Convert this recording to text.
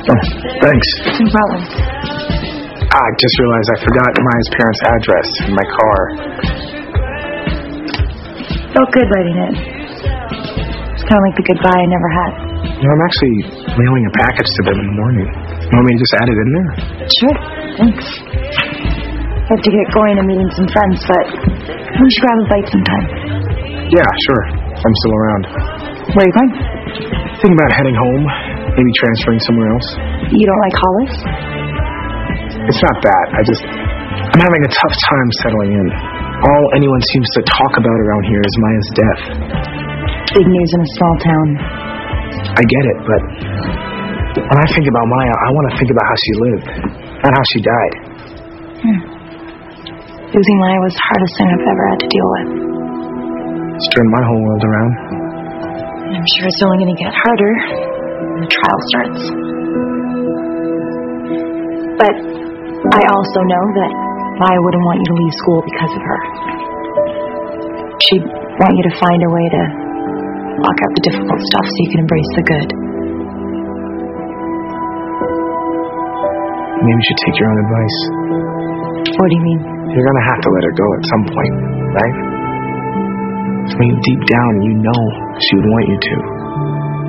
Oh, thanks. No problem. I just realized I forgot Maya's parents' address in my car. Felt good writing it. It's kind of like the goodbye I never had. I'm actually mailing a package to them in the morning. You want me to just add it in there? Sure, thanks. I have to get going and meeting some friends, but we should grab a bite sometime. Yeah, sure. I'm still around. Where are you going? Thinking about heading home, maybe transferring somewhere else. You don't like Hollis? It's not that. I'm having a tough time settling in. All anyone seems to talk about around here is Maya's death. Big news in a small town. I get it, but when I think about Maya, I want to think about how she lived, not how she died. Losing Maya was the hardest thing I've ever had to deal with. It's turned my whole world around. I'm sure it's only going to get harder when the trial starts. But I also know that Maya wouldn't want you to leave school because of her. She'd want you to find a way to block out the difficult stuff so you can embrace the good. Maybe you should take your own advice. What do you mean? You're going to have to let her go at some point, right? I mean, deep down, you know she would want you to.